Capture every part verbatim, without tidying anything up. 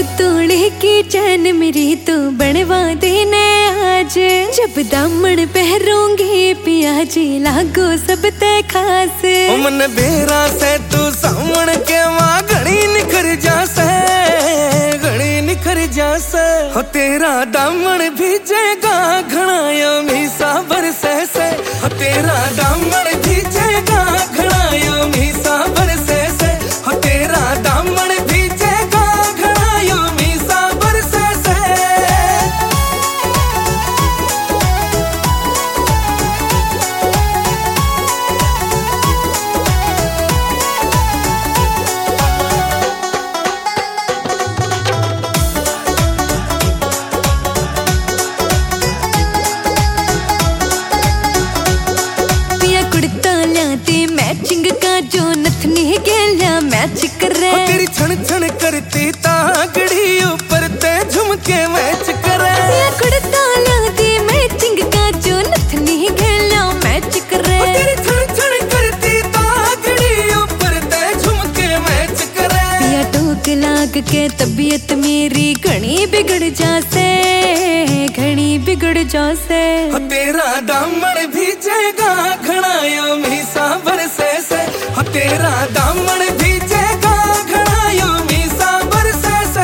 तोड़े की चैन मेरी तो बनवा देने आज। जब दामन पहरूंगी पिया जी लागो सब ते खास। मन बेरा से तू सामन के मां घड़ी निखर जासे, घड़ी निखर जासे। हो तेरा दामन भीजेगा घना यमी साबर से से। हो तेरा दामन भीजेगा घना यमी साबर से से। हो तेरा दामन भीजेगा घना यमी साबर से से। मैचिंग का जो नथनी गेलिया मैच करे। तेरी छन छन करती तागड़ी ऊपर ते झुमके मैच करे। कुड़ता दी मैचिंग का जो नथनी गेलिया मैच करे। तेरी छन छन करती तागड़ी ऊपर ते झुमके मैच करे। पिया टोक लाग के तबीयत मेरी घनी बिगड़ जासे, घनी बिगड़ जासे। तेरा दामन भीजेगा घना यमी साबर से से। तेरा दामन भीजेगा घना यमी साबर से से।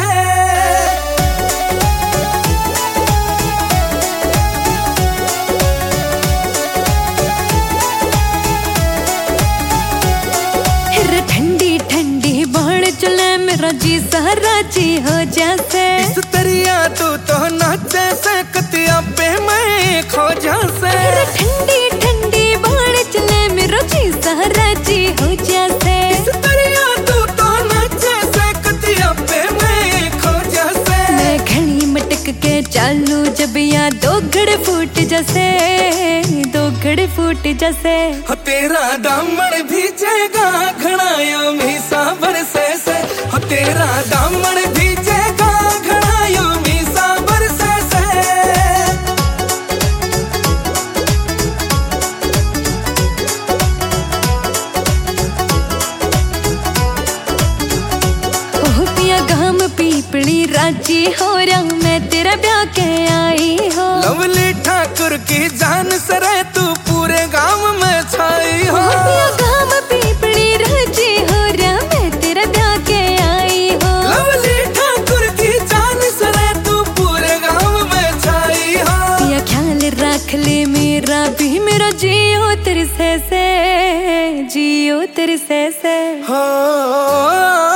ठंडी ठंडी बाण चले मेरा जी सारा जी हो जासे। इस तरिया तू तो नाचे से कतिया पे मैं खो जासे। ठंडी ठंडी बाण चले मेरा जी सारा जी हो जासे। इस तरिया तू तो नाचे से कतिया पे मैं खो जासे। मैं घनी मटक के चालू जब या दो घड़ फूट जैसे, दो घड़ फूट जैसे। हो तेरा दामन भीजेगा घना यमी साबर से से। हो तेरा दामन भीजेगा घना यमी साबर से से। ओह पिया गाम पीपली राजी हो रहा मैं तेरा ब्याह के आई हो। लवली ठाकुर की जान सरे तू पूरे गांव में छाई हो। पिया गाम पीपली राजी हो रहा मैं तेरा ब्याह के आई हो। लवली ठाकुर की जान सरे तू पूरे गांव में छाई हो। पिया ख्याल रख ले मेरा भी मेरा जियो तेरे से से, जियो तेरे से से। हो